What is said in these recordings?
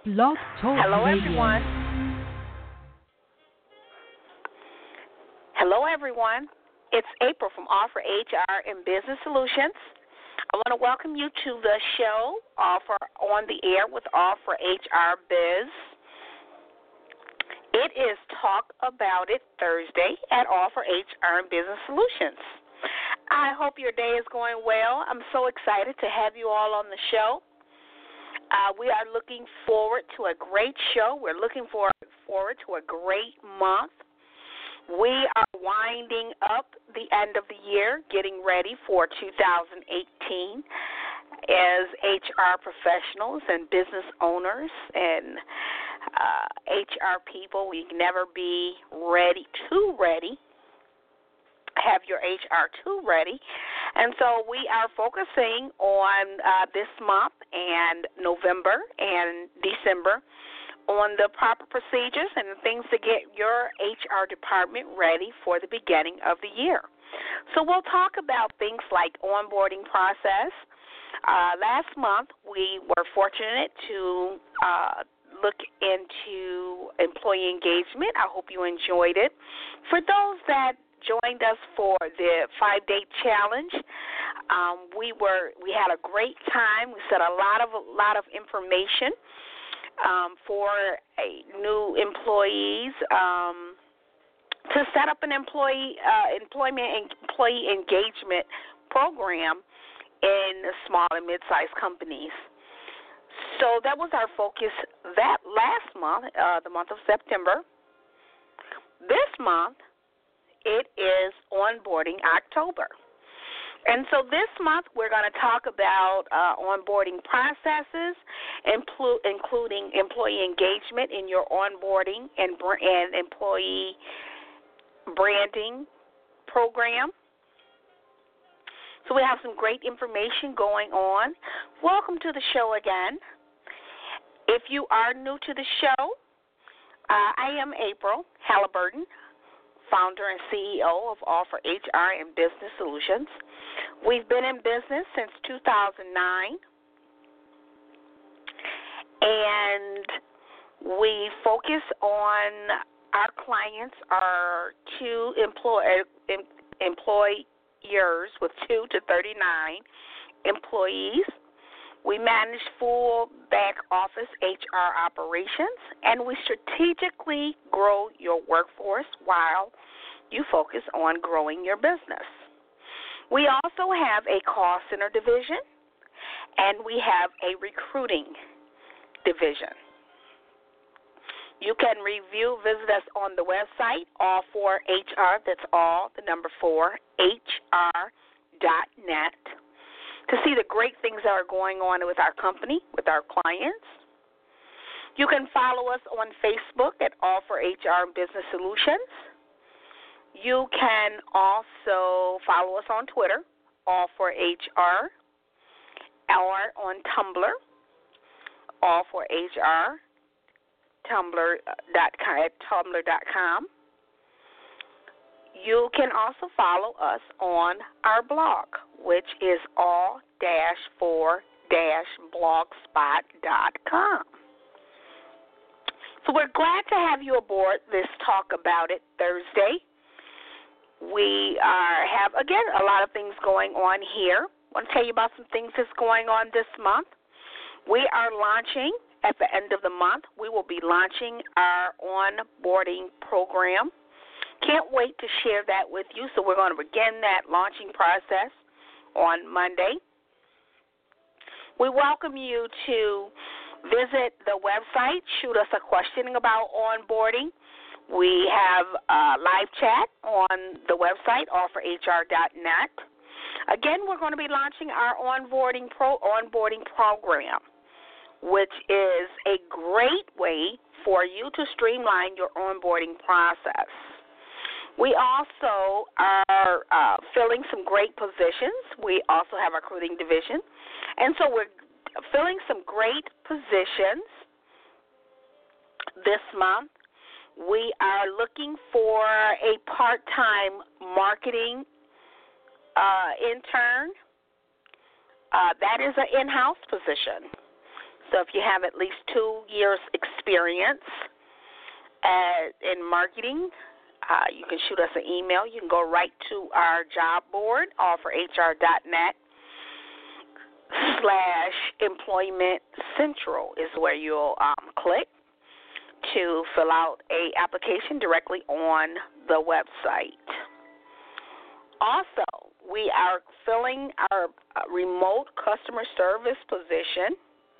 Blog Talk Hello, Radio. everyone. Hello, everyone. It's April from Offer HR and Business Solutions. I want to welcome you to the show, Offer on the Air with Offer HR Biz. It is Talk About It Thursday at Offer HR and Business Solutions. I hope your day is going well. I'm so excited to have you all on the show. We are looking forward to a great show. We're looking forward to a great month. We are winding up the end of the year, getting ready for 2018 as HR professionals and business owners and HR people. We can never be too ready. Have your HR too ready. And so we are focusing on this month and November and December on the proper procedures and the things to get your HR department ready for the beginning of the year. So we'll talk about things like onboarding process. Last month we were fortunate to look into employee engagement. I hope you enjoyed it. For those that joined us for the 5-day challenge, we had a great time. We set a lot of information for employees to set up an employee engagement program in small and mid-sized companies. So that was our focus that last month, the month of September. This month, it is onboarding October. And so this month we're going to talk about onboarding processes, including employee engagement in your onboarding and employee branding program. So we have some great information going on. Welcome to the show again. If you are new to the show, I am April Halliburton, founder and CEO of Offer HR and Business Solutions. We've been in business since 2009, and we focus on our clients are employers with 2 to 39 employees. We manage full back office HR operations, and we strategically grow your workforce while you focus on growing your business. We also have a call center division, and we have a recruiting division. You can visit us on the website, all4HR, that's all, the number 4, HR.net, to see the great things that are going on with our company, with our clients. You can follow us on Facebook at All4HR Business Solutions. You can also follow us on Twitter, All4HR, or on Tumblr, All4HR, Tumblr.com. You can also follow us on our blog, which is all-4-blogspot.com. So we're glad to have you aboard this Talk About It Thursday. We have, again, a lot of things going on here. I want to tell you about some things that's going on this month. We are launching, at the end of the month, we will be launching our onboarding program. Can't wait to share that with you, so we're going to begin that launching process on Monday. We welcome you to visit the website, shoot us a question about onboarding. We have a live chat on the website, allforhr.net. Again, we're going to be launching our onboarding program, which is a great way for you to streamline your onboarding process. We also are filling some great positions. We also have a recruiting division. And so we're filling some great positions this month. We are looking for a part-time marketing intern. That is an in-house position. So if you have at least 2 years experience in marketing, you can shoot us an email. You can go right to our job board, allforhr.net/employment central is where you'll click to fill out a application directly on the website. Also, we are filling our remote customer service position.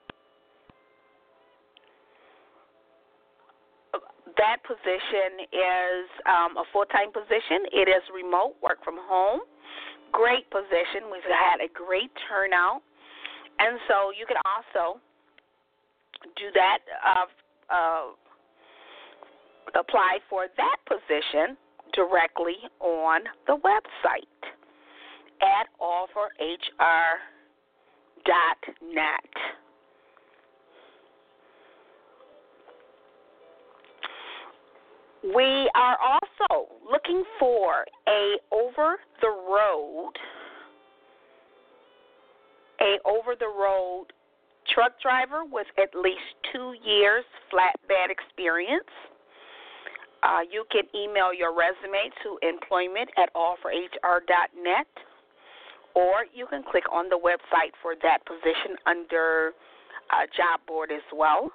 That position is a full-time position. It is remote, work from home. Great position. We've had a great turnout. And so you can also do that, apply for that position directly on the website at allforhr.net. We are also looking for a over-the-road truck driver with at least 2 years flatbed experience. You can email your resume to employment@allforhr.net, or you can click on the website for that position under job board as well.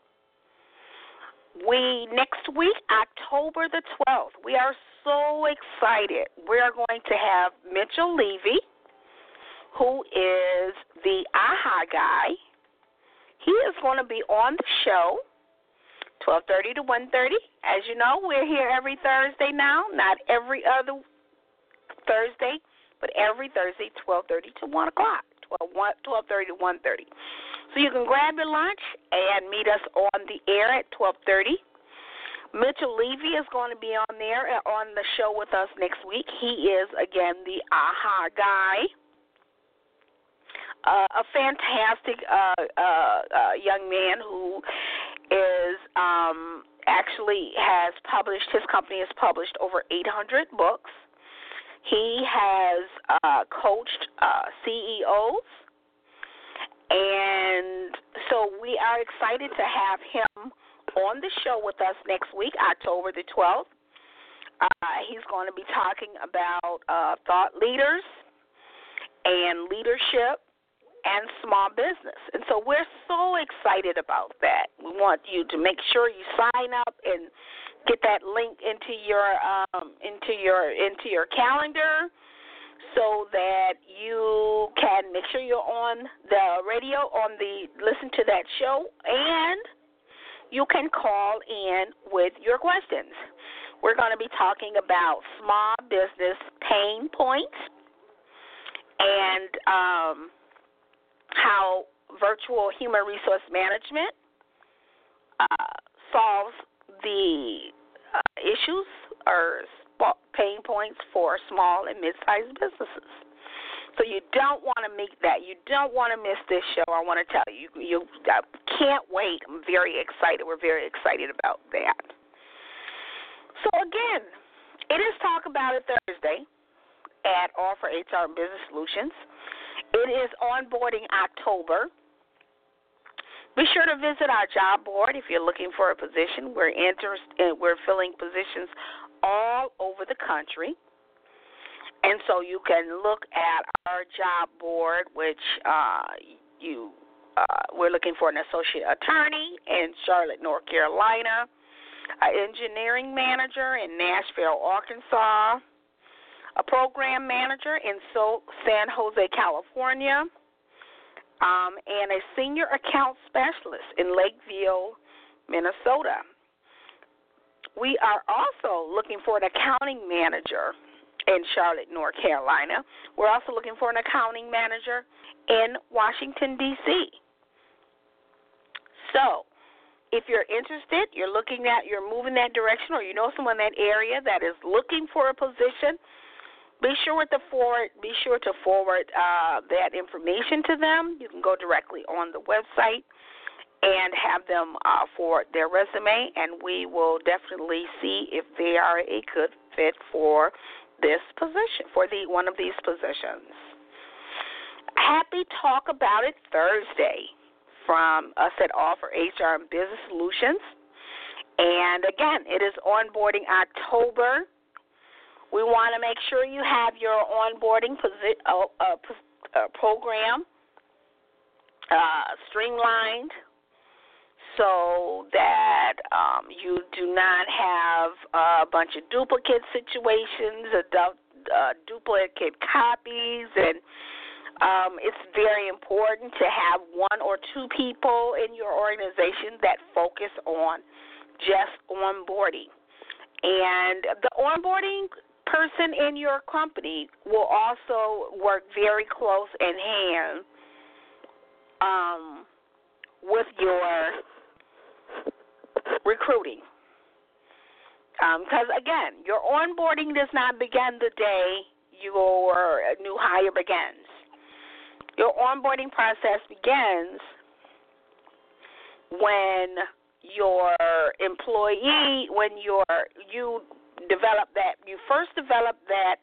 Next week, October the 12th, we are so excited. We are going to have Mitchell Levy, who is the AHA guy. He is going to be on the show 12:30 to 1:30. As you know, we're here every Thursday now, not every other Thursday, but every Thursday, 12:30 to 1 o'clock, 12:30 to 1:30. So you can grab your lunch and meet us on the air at 12:30. Mitchell Levy is going to be on there on the show with us next week. He is, again, the AHA guy. A fantastic young man who is actually has published, his company has published over 800 books. He has coached CEOs, and so we are excited to have him on the show with us next week, October the 12th. He's going to be talking about thought leaders and leadership and small business. And so we're so excited about that. We want you to make sure you sign up and get that link into your calendar so that you can make sure you're on the radio, listen to that show, and you can call in with your questions. We're going to be talking about small business pain points and how virtual human resource management solves the issues or pain points for small and mid-sized businesses. So you don't want to make that. You don't want to miss this show. I want to tell you, you can't wait. I'm very excited. We're very excited about that. So, again, it is Talk About It Thursday at All for HR and Business Solutions. It is onboarding October. Be sure to visit our job board if you're looking for a position. We're filling positions all over the country. And so you can look at our job board, which we're looking for an associate attorney in Charlotte, North Carolina, an engineering manager in Nashville, Arkansas, a program manager in San Jose, California, and a senior account specialist in Lakeville, Minnesota. We are also looking for an accounting manager in Charlotte, North Carolina. We're also looking for an accounting manager in Washington, D.C. So, if you're interested, you're moving that direction, or you know someone in that area that is looking for a position, be sure to forward that information to them. You can go directly on the website and have them forward their resume, and we will definitely see if they are a good fit for this position, for one of these positions. Happy Talk About It Thursday. from us at Offer HR and Business Solutions. And again, it is onboarding October. We want to make sure you have your onboarding program streamlined so that you do not have a bunch of duplicate situations, duplicate copies, and it's very important to have one or two people in your organization that focus on just onboarding. And the onboarding person in your company will also work very close in hand with your recruiting. Because, again, your onboarding does not begin the day your new hire begins. Your onboarding process begins when your employee, you first develop that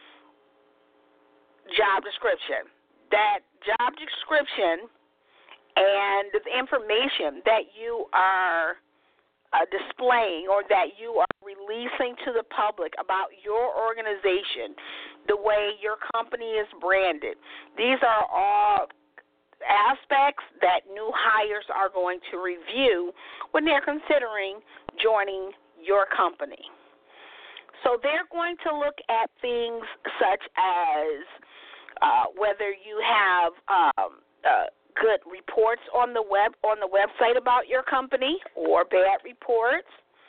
job description. That job description and the information that you are displaying or that you are releasing to the public about your organization, the way your company is branded. These are all aspects that new hires are going to review when they're considering joining your company. So they're going to look at things such as whether you have good reports on the website about your company or bad reports.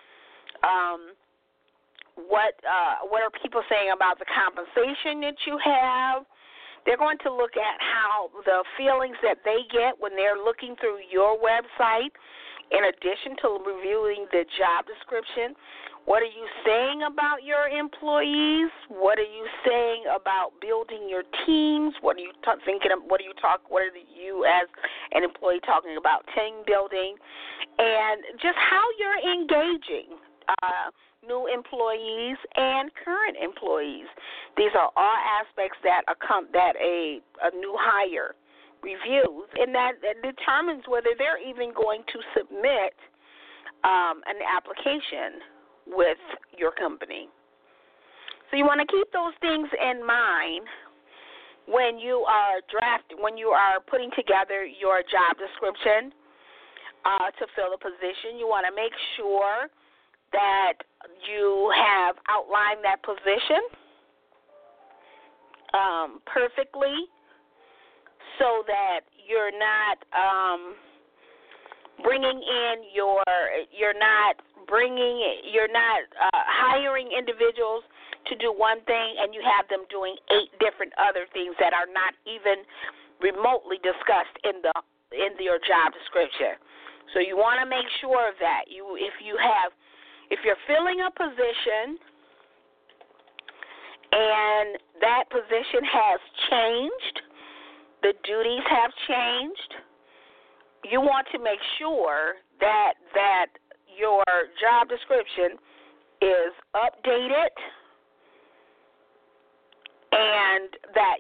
What are people saying about the compensation that you have? They're going to look at how the feelings that they get when they're looking through your website, in addition to reviewing the job description. What are you saying about your employees? What are you saying about building your teams? What are you thinking of? What are you as an employee talking about team building? And just how you're engaging new employees and current employees. These are all aspects that a new hire reviews, and that determines whether they're even going to submit an application with your company. So you want to keep those things in mind when you are putting together your job description to fill a position. You want to make sure that you have outlined that position perfectly, so that you're not hiring individuals to do one thing and you have them doing 8 different other things that are not even remotely discussed in your job description. So you want to make sure of that. If you're filling a position and that position has changed, the duties have changed, you want to make sure that your job description is updated and that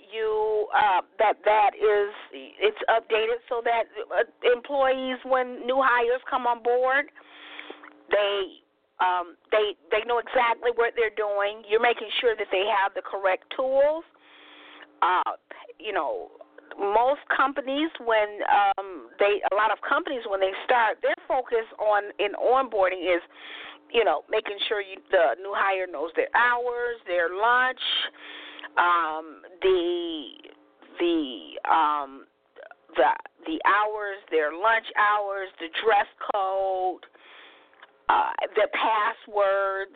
it's updated so that employees, when new hires come on board, they know exactly what they're doing. You're making sure that they have the correct tools. Most companies, when a lot of companies, when they start, their focus in onboarding is, making sure the new hire knows their hours, their lunch, the hours, their lunch hours, the dress code, the passwords,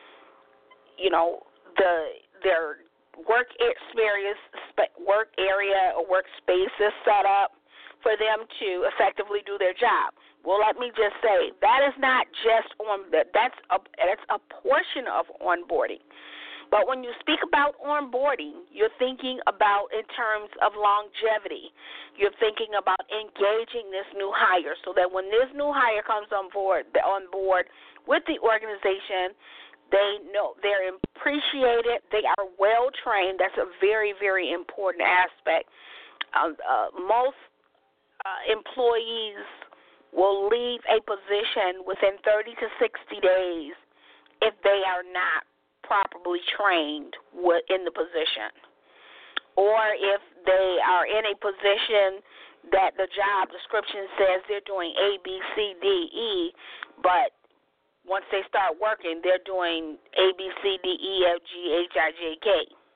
their work experience, work area or workspace is set up for them to effectively do their job. Well, let me just say that is not just that's a portion of onboarding. But when you speak about onboarding, you're thinking about in terms of longevity. You're thinking about engaging this new hire so that when this new hire comes on board with the organization, they know they're appreciated, they are well trained. That's a very, very important aspect. Most employees will leave a position within 30 to 60 days if they are not properly trained in the position, or if they are in a position that the job description says they're doing A, B, C, D, E, but once they start working, they're doing A, B, C, D, E, F, G, H, I, J, K.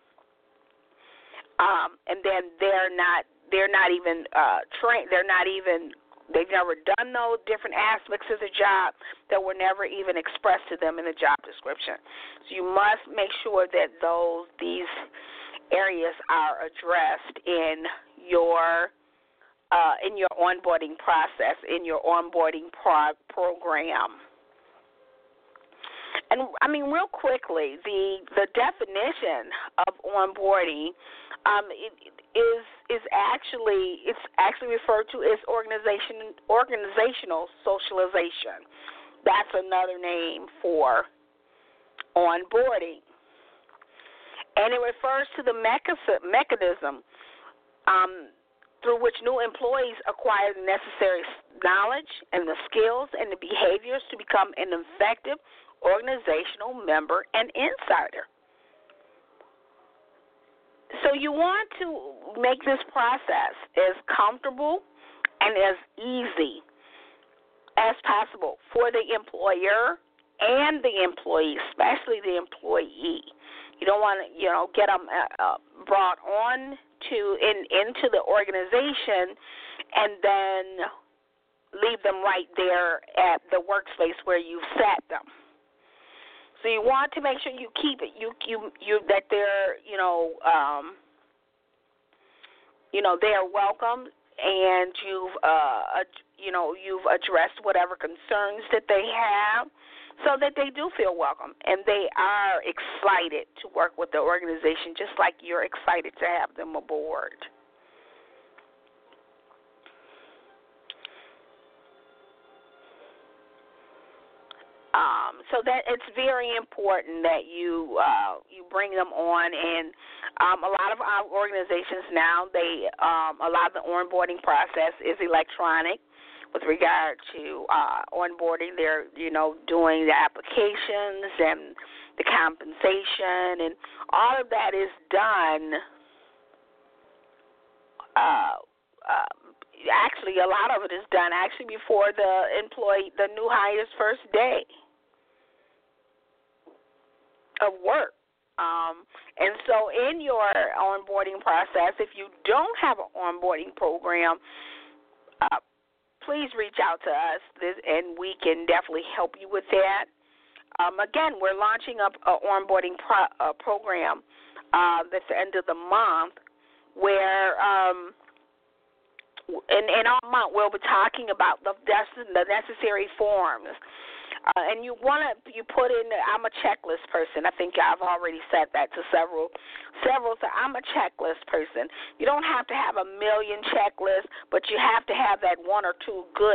And then they're not even trained. They've never done those different aspects of the job that were never even expressed to them in the job description. So you must make sure that these areas are addressed in your onboarding process, in your onboarding program. And I mean, real quickly, the definition of onboarding is actually referred to as organizational socialization. That's another name for onboarding, and it refers to the mechanism through which new employees acquire the necessary knowledge and the skills and the behaviors to become an effective organizational member and insider. So you want to make this process as comfortable and as easy as possible for the employer and the employee, especially the employee. You don't want to, get them brought on into the organization and then leave them right there at the workspace where you set them. So you want to make sure you keep it. You that they're they are welcome, and you've addressed whatever concerns that they have, so that they do feel welcome and they are excited to work with the organization, just like you're excited to have them aboard. So that it's very important that you bring them on, and a lot of our organizations now, a lot of the onboarding process is electronic with regard to onboarding. They're doing the applications and the compensation, and all of that is done. Actually, a lot of it is done before the new hire's first day of work. And so in your onboarding process, if you don't have an onboarding program, please reach out to us, and we can definitely help you with that. Again, we're launching up an onboarding program that's the end of the month, where in all month we'll be talking about the necessary forms. And you put in, I'm a checklist person. I think I've already said that to several. So I'm a checklist person. You don't have to have a million checklists, but you have to have that one or two good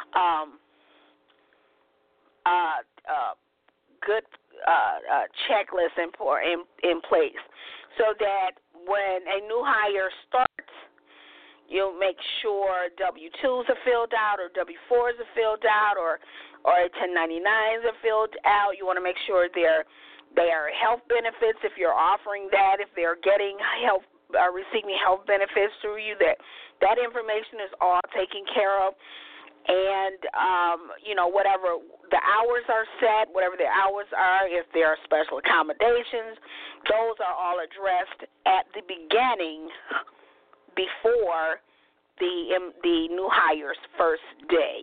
checklists in place, so that when a new hire starts, you'll make sure W-2s are filled out, or W-4s are filled out, or 1099s are filled out. You want to make sure they are health benefits if you're offering that, if they're getting health, receiving health benefits through you, that information is all taken care of. And, whatever the hours are set, whatever the hours are, if there are special accommodations, those are all addressed at the beginning before the new hire's first day.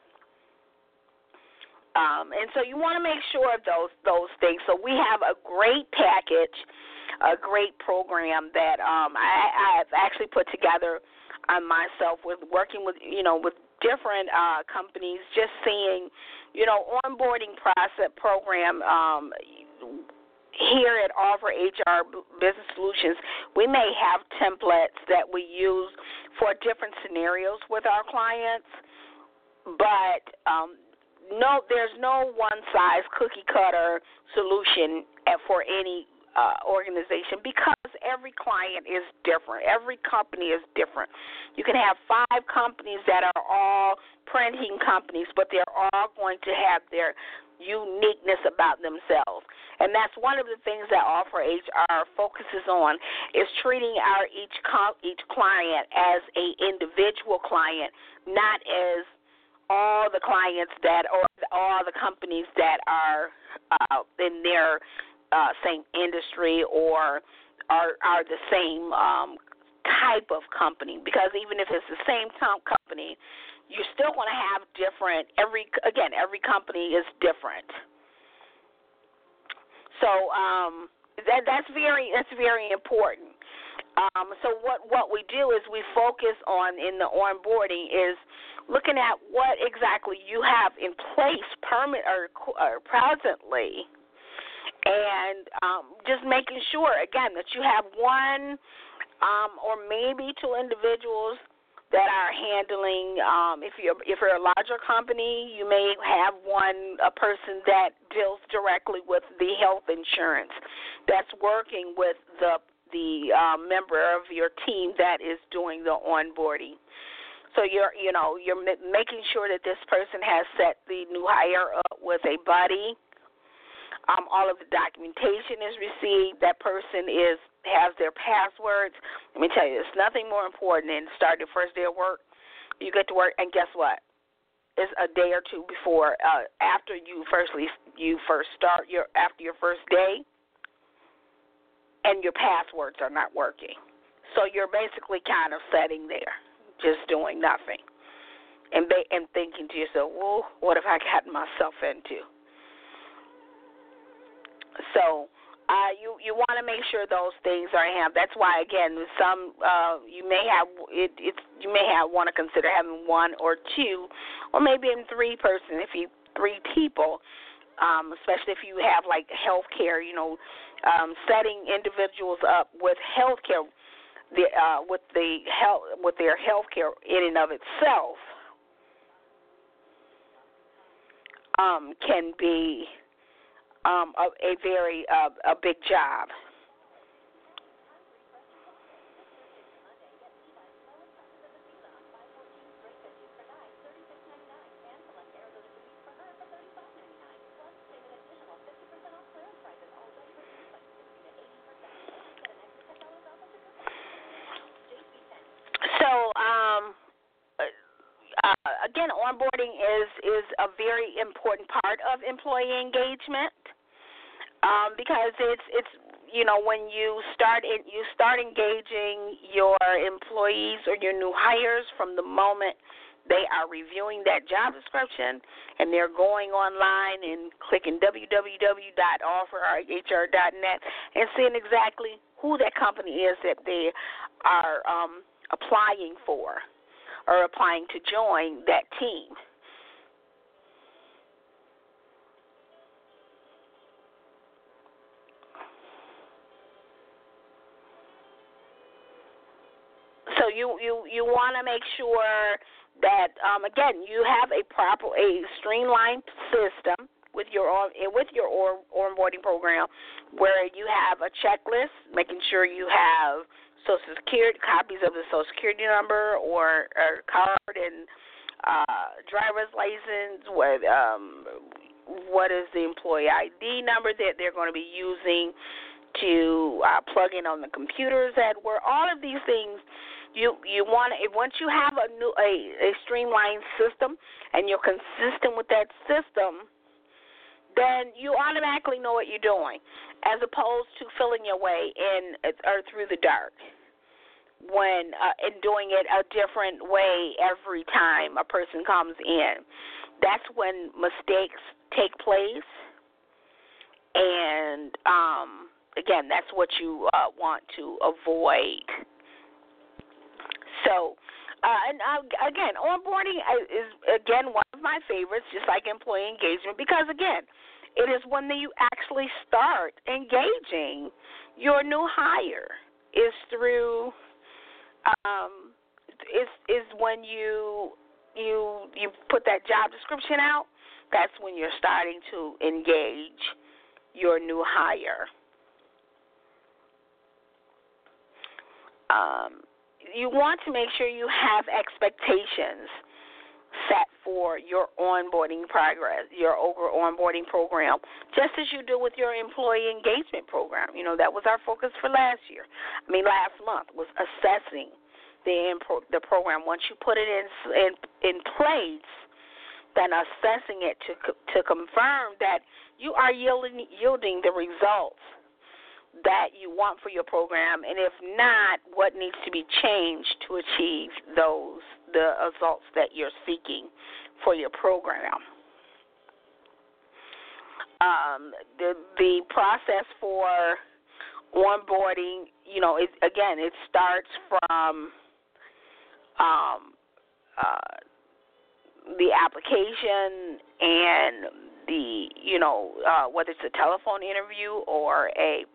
And so you want to make sure of those things. So we have a great package, a great program that I've actually put together myself, with working with different companies, just seeing onboarding process program. Here at Offer HR Business Solutions, we may have templates that we use for different scenarios with our clients, but there's no one-size cookie-cutter solution for any organization, because every client is different. Every company is different. You can have 5 companies that are all printing companies, but they're all going to have their uniqueness about themselves. And that's one of the things that Offer HR focuses on, is treating each client as a individual client, not as all the clients that, or all the companies that are in their same industry or are the same type of company. Because even if it's the same company, you're still going to have different. Every company is different. So that's very important. So what we do is we focus on in the onboarding is looking at what exactly you have in place presently, and just making sure again that you have one or maybe 2 individuals that are handling. If you're a larger company, you may have a person that deals directly with the health insurance, that's working with the member of your team that is doing the onboarding. So you're making sure that this person has set the new hire up with a buddy. All of the documentation is received. That person has their passwords. Let me tell you, there's nothing more important than starting the first day of work. You get to work, and guess what? It's a day or 2 before, after you first start after your first day, and your passwords are not working. So you're basically kind of sitting there, just doing nothing, and thinking to yourself, well, what have I gotten myself into? So you want to make sure those things are handled. That's why, again, some you may want to consider having 1 or 2, or maybe even 3 person. If you 3 people, especially if you have like healthcare, setting individuals up with healthcare, with their healthcare in and of itself, can be a very big job. So again, onboarding is a very important part of employee engagement. Because it's when you start engaging your employees or your new hires from the moment they are reviewing that job description, and they're going online and clicking www.offerhr.net and seeing exactly who that company is that they are applying for or applying to join that team. So you want to make sure that again you have a streamlined system with your onboarding program, where you have a checklist, making sure you have Social Security copies of the Social Security number or card and driver's license. What is the employee ID number that they're going to be using to plug in on the computers at work? All of these things. You want to, once you have a streamlined system and you're consistent with that system, then you automatically know what you're doing, as opposed to filling your way in or through the dark and doing it a different way every time a person comes in. That's when mistakes take place, and again, that's what you want to avoid. So, again, onboarding is, again, one of my favorites, just like employee engagement, because, again, it is when you actually start engaging your new hire, is through, is when you put that job description out. That's when you're starting to engage your new hire. you want to make sure you have expectations set for your onboarding progress, your onboarding program, just as you do with your employee engagement program. That was our focus for last month, was assessing the program. Once you put it in place, then assessing it to confirm that you are yielding the results that you want for your program, and if not, what needs to be changed to achieve the results that you're seeking for your program. The process for onboarding, it starts from the application and whether it's a telephone interview or a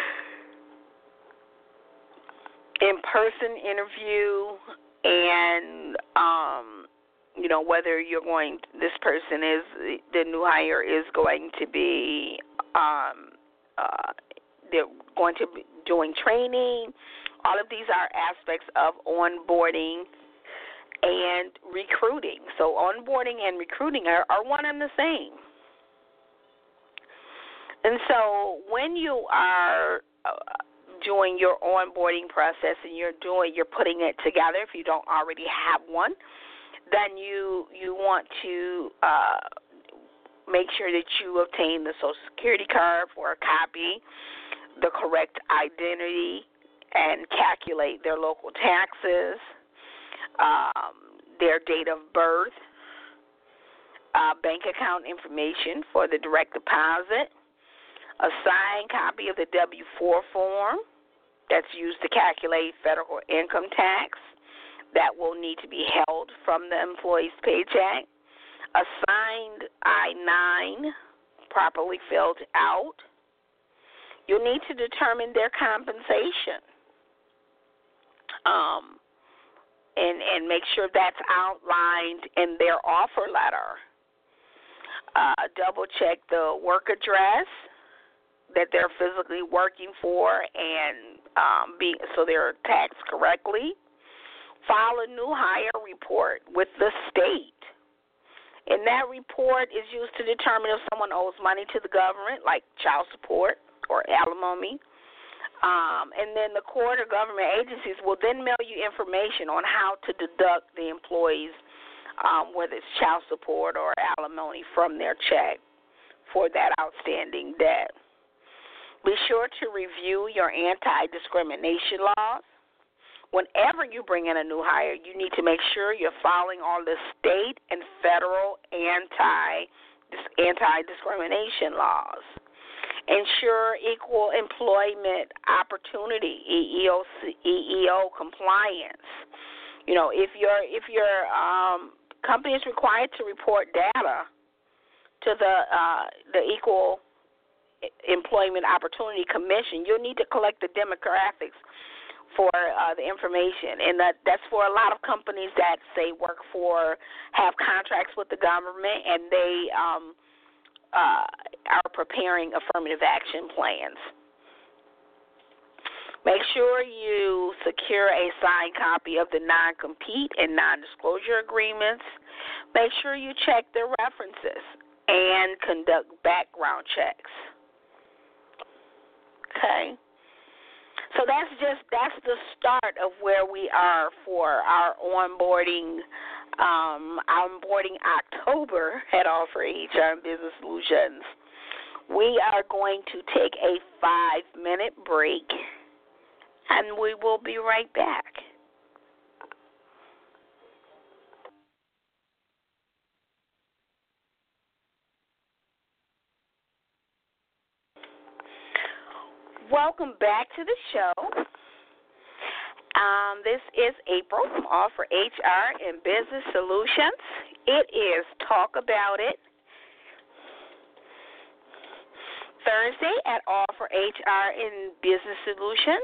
in-person interview, and whether this person the new hire is going to be they're going to be doing training. All of these are aspects of onboarding and recruiting. So onboarding and recruiting are one and the same. And so when you are doing your onboarding process and you're putting it together, if you don't already have one, then you want to make sure that you obtain the Social Security card for a copy, the correct identity, and calculate their local taxes, their date of birth, bank account information for the direct deposit, a signed copy of the W-4 form that's used to calculate federal income tax that will need to be held from the employee's paycheck, a signed I-9 properly filled out. You'll need to determine their compensation and make sure that's outlined in their offer letter. Double check the work address that they're physically working for and so they're taxed correctly. File a new hire report with the state. And that report is used to determine if someone owes money to the government, like child support or alimony. And then the court or government agencies will then mail you information on how to deduct the employees, whether it's child support or alimony, from their check for that outstanding debt. Be sure to review your anti-discrimination laws. Whenever you bring in a new hire, you need to make sure you're following all the state and federal anti-discrimination laws. Ensure equal employment opportunity, EEO compliance. If your company is required to report data to the Equal Employment Opportunity Commission, you'll need to collect the demographics for the information, and that's for a lot of companies that have contracts with the government, and they are preparing affirmative action plans. Make sure you secure a signed copy of the non-compete and non-disclosure agreements. Make sure you check their references and conduct background checks. Okay. So that's the start of where we are for our onboarding October at Offer HR and Business Solutions. We are going to take a 5-minute break, and we will be right back. Welcome back to the show. This is April from Offer HR and Business Solutions. It is Talk About It Thursday at Offer HR and Business Solutions.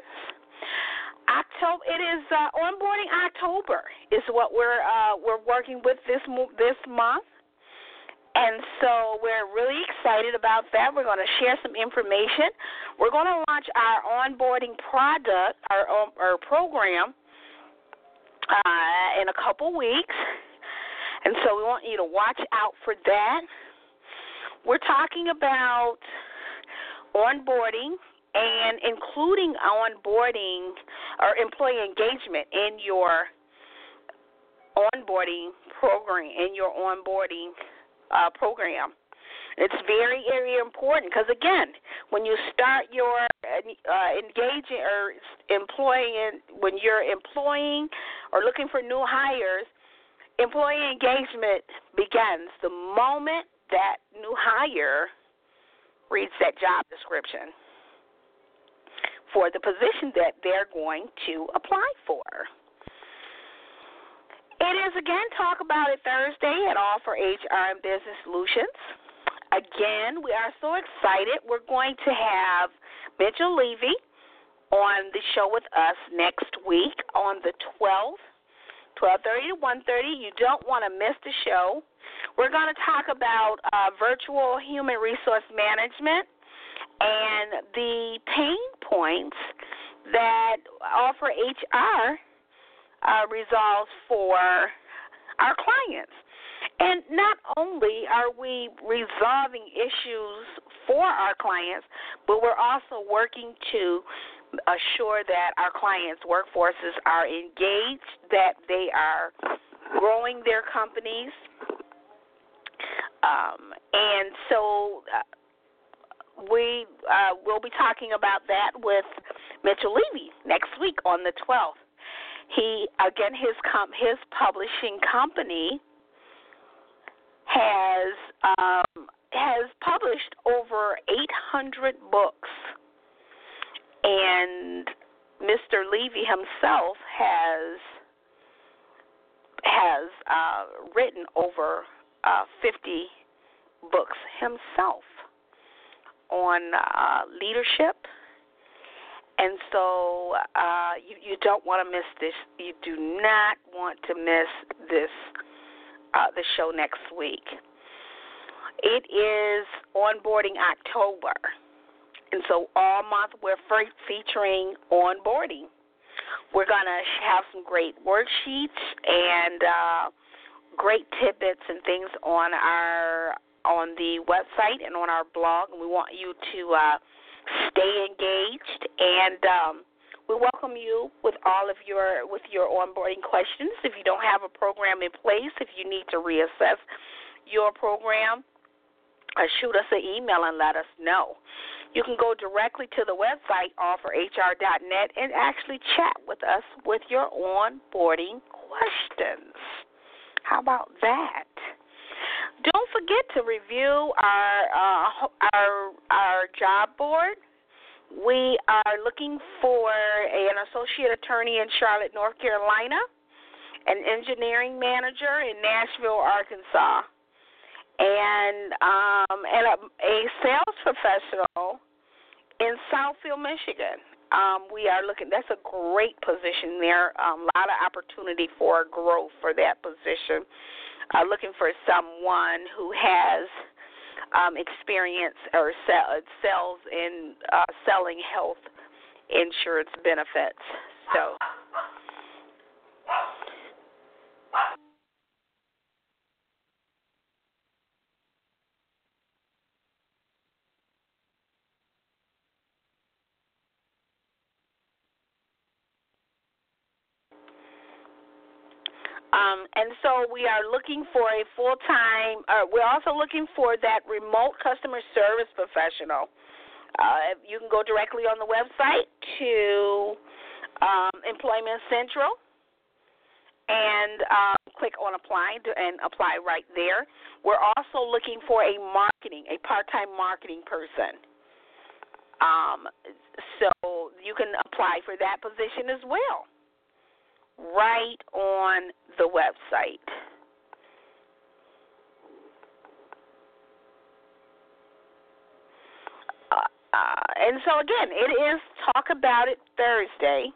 It is onboarding October is what we're working with this month, and so we're really excited about that. We're going to share some information. We're going to launch our onboarding product, our program, in a couple weeks. And so we want you to watch out for that. We're talking about onboarding and including onboarding or employee engagement in your onboarding program, It's very, very important because, again, when you start your engaging or employing, when you're employing or looking for new hires, employee engagement begins the moment that new hire reads that job description for the position that they're going to apply for. It is, again, Talk About It Thursday at All for HR and Business Solutions. Again, we are so excited. We're going to have Mitchell Levy on the show with us next week on the 12th. 12:30 to 1:30. You don't want to miss the show. We're going to talk about virtual human resource management and the pain points that Offer HR resolves for our clients. And not only are we resolving issues for our clients, but we're also working to assure that our clients' workforces are engaged, that they are growing their companies. And so we will be talking about that with Mitchell Levy next week on the 12th. He, again, his publishing company has published over 800 books, and Mr. Levy himself has written over 50 books himself on leadership. And so you don't want to miss this. You do not want to miss this, the show next week. It is Onboarding October. And so all month we're featuring onboarding. We're going to have some great worksheets and great tidbits and things on the website and on our blog. And we want you to stay engaged, and we welcome you with all of your onboarding questions. If you don't have a program in place, if you need to reassess your program, shoot us an email and let us know. You can go directly to the website, offerhr.net, and actually chat with us with your onboarding questions. How about that? Don't forget to review our job board. We are looking for an associate attorney in Charlotte, North Carolina, an engineering manager in Nashville, Arkansas, and a sales professional in Southfield, Michigan. We are looking. That's a great position there. A lot of opportunity for growth for that position. Looking for someone who has experience or sells in selling health insurance benefits. So. And so we are looking for a full-time, we're also looking for that remote customer service professional. You can go directly on the website to Employment Central and click on apply and apply right there. We're also looking for a part-time marketing person. So you can apply for that position as well, right on the website. And so, again, it is Talk About It Thursday.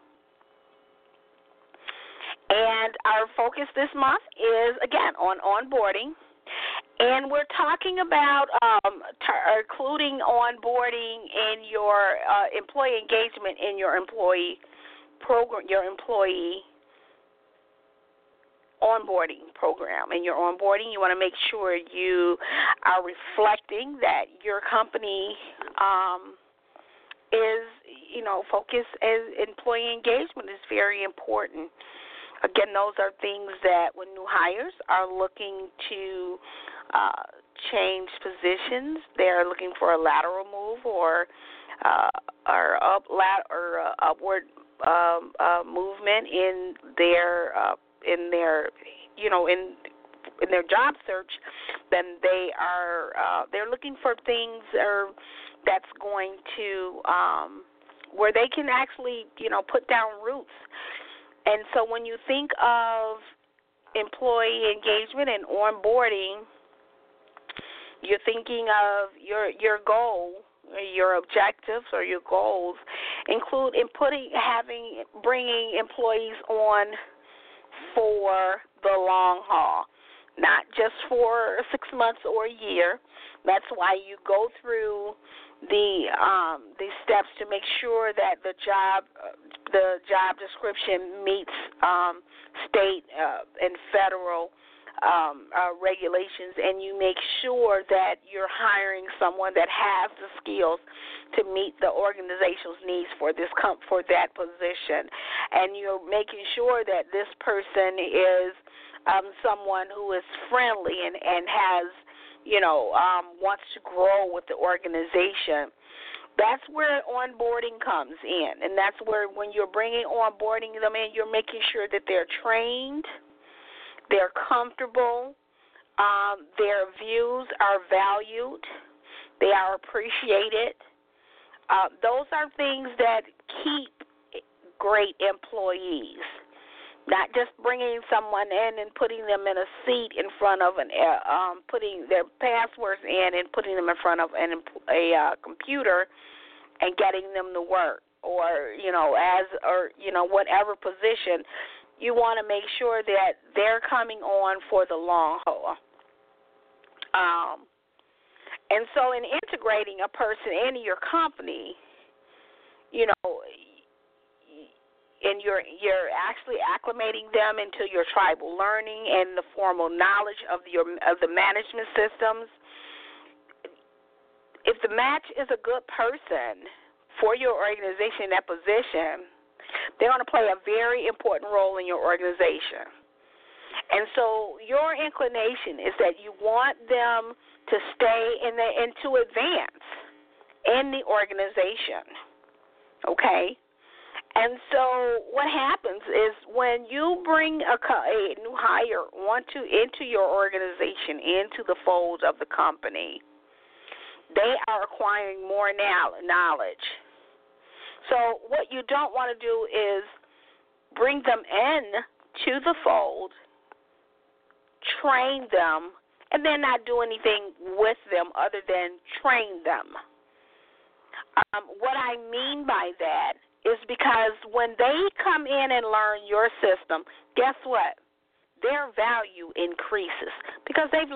And our focus this month is, again, on onboarding. And we're talking about including onboarding in your employee engagement in your employee program, your employee onboarding program. In your onboarding, you want to make sure you are reflecting that your company is, focused as employee engagement is very important. Again, those are things that when new hires are looking to change positions, they're looking for a lateral move or upward movement in their in their job search, then they're looking for things that's going to where they can actually put down roots. And so when you think of employee engagement and onboarding, you're thinking of your goal, your objectives or your goals include bringing employees on for the long haul, not just for 6 months or a year. That's why you go through the steps to make sure that the job description meets state and federal regulations, and you make sure that you're hiring someone that has the skills to meet the organization's needs for that position, and you're making sure that this person is someone who is friendly and has wants to grow with the organization. That's where onboarding comes in, and that's where when you're onboarding them in, you're making sure that they're trained, they're comfortable, their views are valued, they are appreciated. Those are things that keep great employees. Not just bringing someone in and putting them in a seat in front of putting their passwords in and putting them in front of a computer and getting them to work, or whatever position. You want to make sure that they're coming on for the long haul. And so in integrating a person into your company, and you're actually acclimating them into your tribal learning and the formal knowledge of the management systems. If the match is a good person for your organization in that position, they're going to play a very important role in your organization. And so your inclination is that you want them to stay and to advance in the organization, okay? And so what happens is when you bring a new hire into your organization, into the fold of the company, they are acquiring more knowledge. So what you don't want to do is bring them in to the fold, train them, and then not do anything with them other than train them. What I mean by that is because when they come in and learn your system, guess what? Their value increases because they've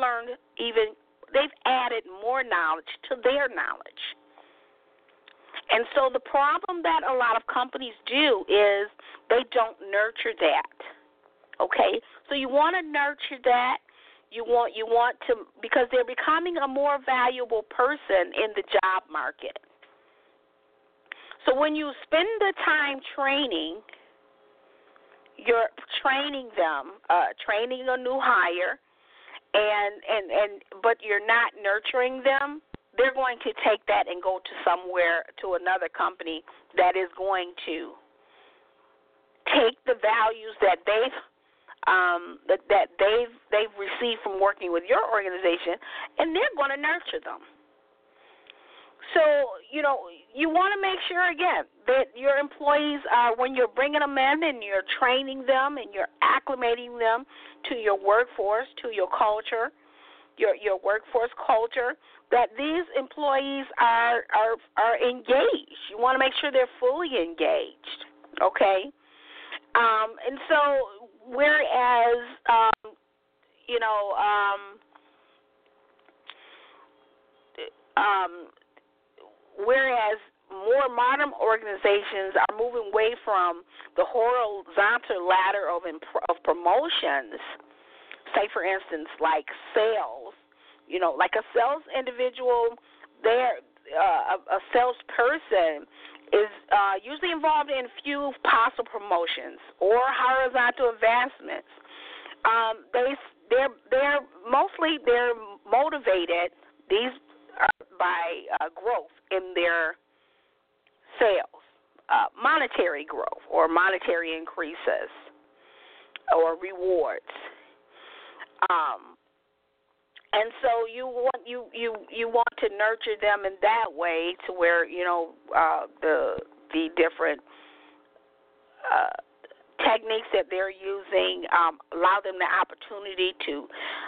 added more knowledge to their knowledge. And so the problem that a lot of companies do is they don't nurture that. Okay? So you want to nurture that. You want to, because they're becoming a more valuable person in the job market. So when you spend the time training, you're training them, training a new hire, but you're not nurturing them, they're going to take that and go to another company that is going to take the values that they've received from working with your organization, and they're going to nurture them. So, you want to make sure, again, that your employees when you're bringing them in and you're training them and you're acclimating them to your workforce, to your culture, your workforce culture, that these employees are engaged. You want to make sure they're fully engaged, okay? And so whereas, Whereas more modern organizations are moving away from the horizontal ladder of promotions. Say, for instance, like sales. Like a sales individual, a salesperson is usually involved in few possible promotions or horizontal advancements. They're motivated. These are by growth in their sales, monetary growth or monetary increases or rewards. And so you want to nurture them in that way to where the different techniques that they're using allow them the opportunity to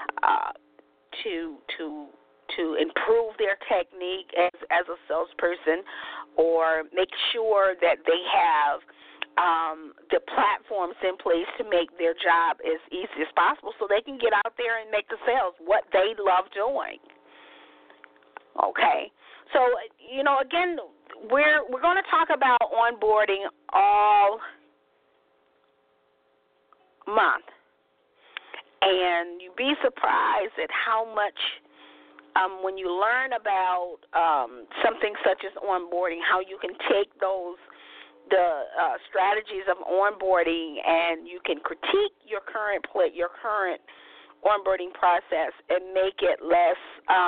improve their technique as a salesperson, or make sure that they have the platforms in place to make their job as easy as possible so they can get out there and make the sales, what they love doing. Okay. So, again, we're going to talk about onboarding all month. And you'd be surprised at how much when you learn about something such as onboarding, how you can take the strategies of onboarding, and you can critique your current onboarding process and make it less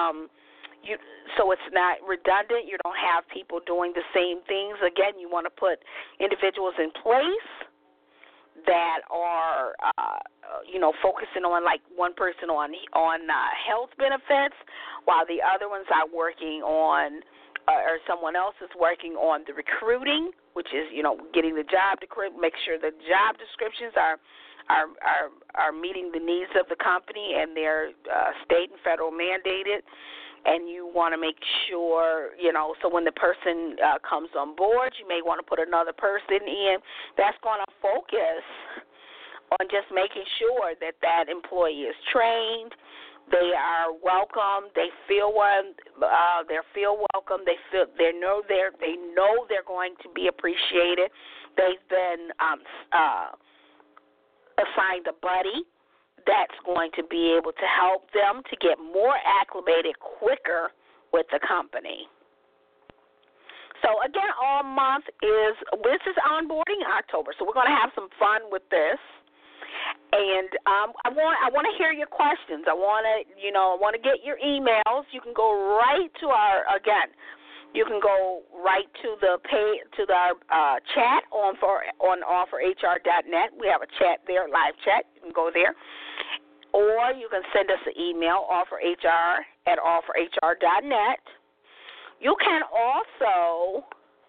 so it's not redundant. You don't have people doing the same things. Again, you want to put individuals in place that are focusing on, like, one person on health benefits, while the other ones are working on or someone else is working on the recruiting, which is, getting the job make sure the job descriptions are meeting the needs of the company and they're state and federal mandated. And you want to make sure, so when the person comes on board, you may want to put another person in that's going to focus on just making sure that employee is trained, they are welcome, they feel welcome, they know they're going to be appreciated. They've been assigned a buddy that's going to be able to help them to get more acclimated quicker with the company. So, again, all month this is onboarding October, so we're going to have some fun with this. And I want to hear your questions. I want to get your emails. You can go right to our chat on offerhr.net. We have a chat there, live chat. You can go there. Or you can send us an email, offerhr@offerhr.net. You can also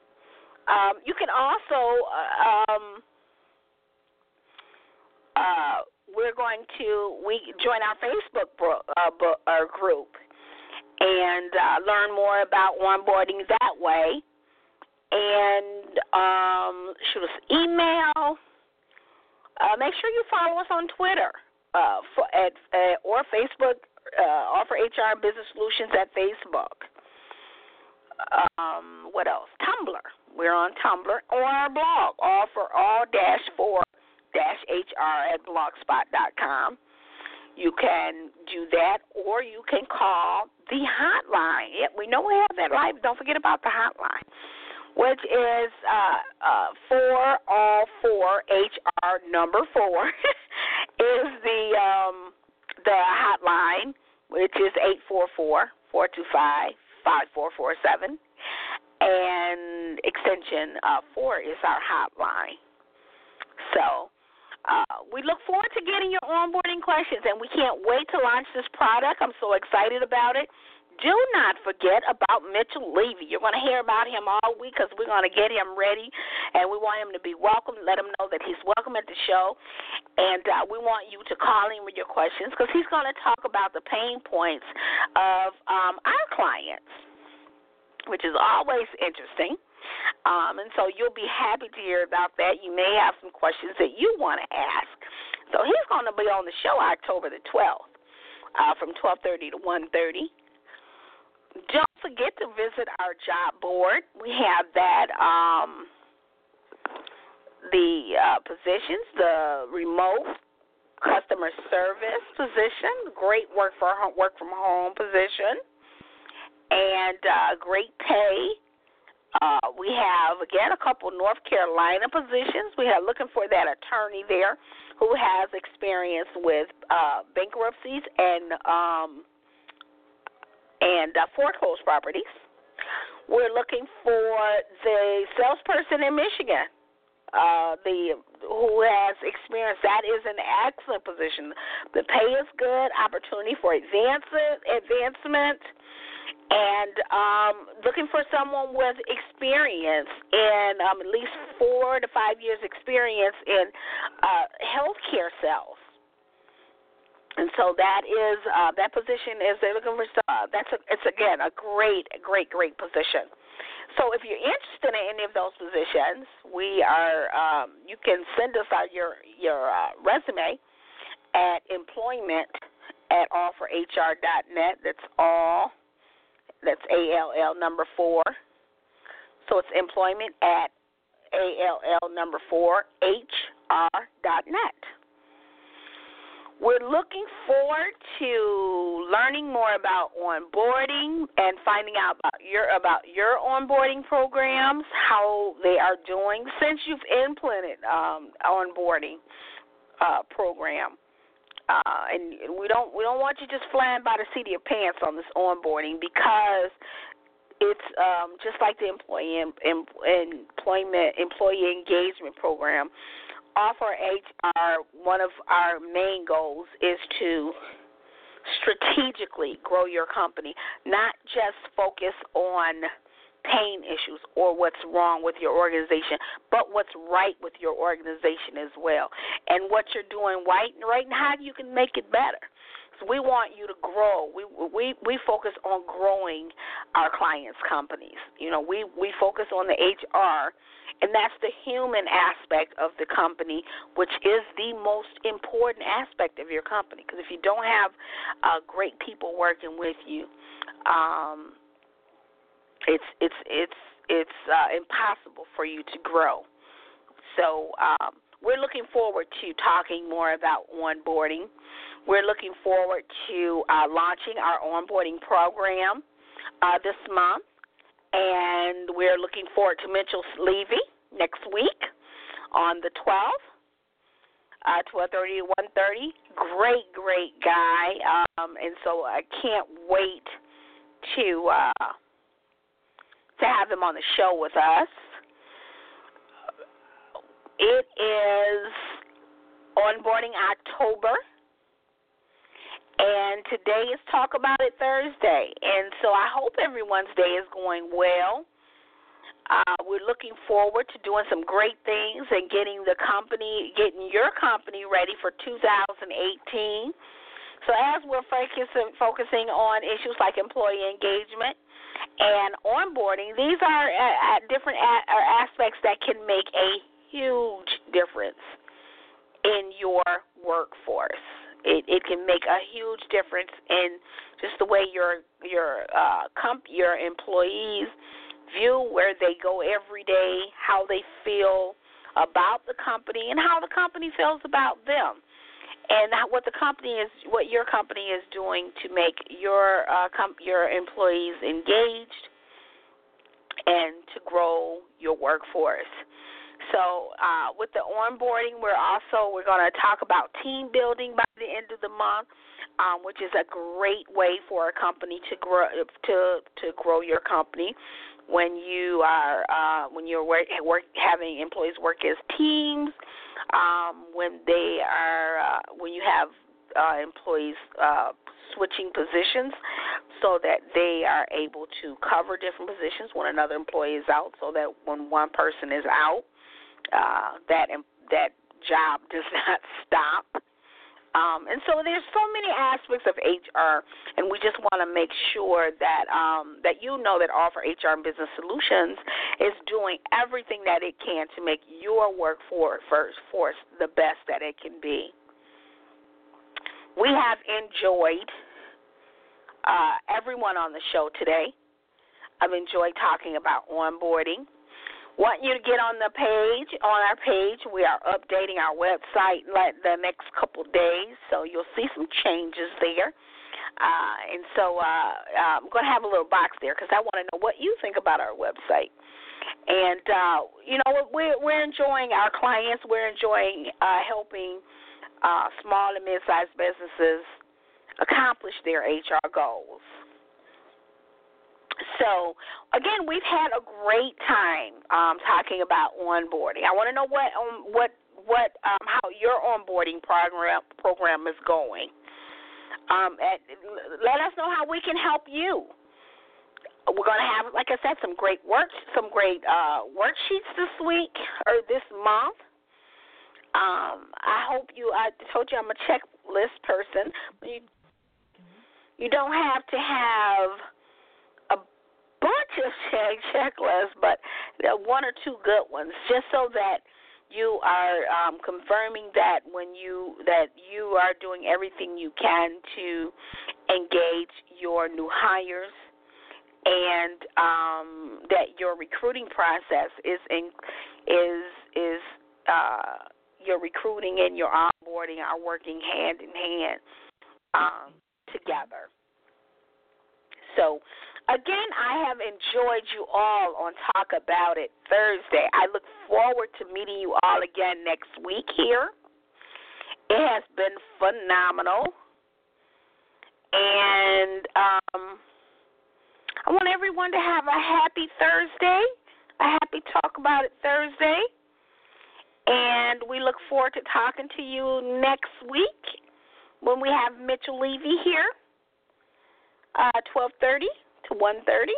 we join our Facebook group and learn more about onboarding that way. And shoot us an email. Make sure you follow us on Twitter or Facebook. Offer HR Business Solutions at Facebook. What else? Tumblr. We're on Tumblr, or our blog, offer-4-hr@blogspot.com. You can do that, or you can call the hotline. Yep, we know we have that live. Don't forget about the hotline, which is 4all4HR number 4 is the hotline, which is 844-425-5447, and extension 4 is our hotline. So we look forward to getting your onboarding questions, and we can't wait to launch this product. I'm so excited about it. Do not forget about Mitchell Levy. You're going to hear about him all week because we're going to get him ready, and we want him to be welcome. Let him know that he's welcome at the show, and we want you to call him with your questions because he's going to talk about the pain points of our clients, which is always interesting. And so you'll be happy to hear about that. You may have some questions that you want to ask. So he's going to be on the show October the 12th from 12:30 to 1:30. Don't forget to visit our job board. We have that, the positions, the remote customer service position, great work from home position, and great pay. We have, again, a couple North Carolina positions. We are looking for that attorney there who has experience with bankruptcies and foreclosed properties. We're looking for the salesperson in Michigan, who has experience. That is an excellent position. The pay is good, opportunity for advancement, and looking for someone with experience in at least 4 to 5 years experience in healthcare sales. And so that is that position is they're looking for. It's again a great position. So if you're interested in any of those positions, we are. You can send us out your resume at employment@allforhr.net. That's all. That's ALL number 4. So it's employment@ALL4HR.net. We're looking forward to learning more about onboarding and finding out about your onboarding programs, how they are doing since you've implemented onboarding program. And we don't want you just flying by the seat of your pants on this onboarding, because it's just like the employee engagement program. Offer HR, one of our main goals is to strategically grow your company, not just focus on pain issues or what's wrong with your organization, but what's right with your organization as well, and what you're doing right and how you can make it better. So we want you to grow. We focus on growing our clients' companies. You know, we focus on the HR, and that's the human aspect of the company, which is the most important aspect of your company. Because if you don't have great people working with you, it's impossible for you to grow. So we're looking forward to talking more about onboarding. We're looking forward to launching our onboarding program this month. And we're looking forward to Mitchell Levy next week on the 12th, 12:30 to 1:30. Great guy. And so I can't wait to have him on the show with us. It is onboarding October. And today is Talk About It Thursday. And so I hope everyone's day is going well. We're looking forward to doing some great things and getting your company ready for 2018. So as we're focusing on issues like employee engagement and onboarding, these are different aspects that can make a huge difference in your workforce. It can make a huge difference in just the way your employees view where they go every day, how they feel about the company, and how the company feels about them, and what your company is doing to make your employees engaged and to grow your workforce. So with the onboarding, we're going to talk about team building by the end of the month, which is a great way for a company to grow your company. When you're having employees work as teams, when you have employees switching positions, so that they are able to cover different positions when another employee is out, so that when one person is out, that job does not stop. And so there's so many aspects of HR, and we just want to make sure that you know that Offer HR and Business Solutions is doing everything that it can to make your workforce the best that it can be. We have enjoyed everyone on the show today. I've enjoyed talking about onboarding. Want you to get on our page. We are updating our website the next couple days, so you'll see some changes there. And so I'm going to have a little box there because I want to know what you think about our website. And, we're enjoying our clients. We're enjoying helping small and mid-sized businesses accomplish their HR goals. So, again, we've had a great time talking about onboarding. I want to know how your onboarding program is going. Let us know how we can help you. We're going to have, like I said, some great worksheets this week or this month. I told you I'm a checklist person. You don't have to have a bunch of checklists, but one or two good ones, just so that you are confirming that you are doing everything you can to engage your new hires, and that your recruiting process your recruiting and your onboarding are working hand in hand together. So, again, I have enjoyed you all on Talk About It Thursday. I look forward to meeting you all again next week here. It has been phenomenal. And I want everyone to have a happy Thursday, a happy Talk About It Thursday. And we look forward to talking to you next week when we have Mitchell Levy here, 12:30 to 1:30.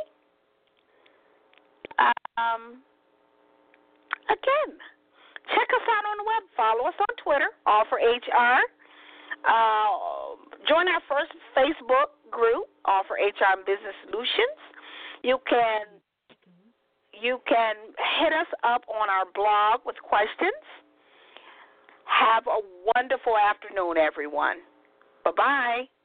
Again, check us out on the web. Follow us on Twitter, All for HR. Join our first Facebook group, All for HR and Business Solutions. You can hit us up on our blog with questions. Have a wonderful afternoon, everyone. Bye-bye.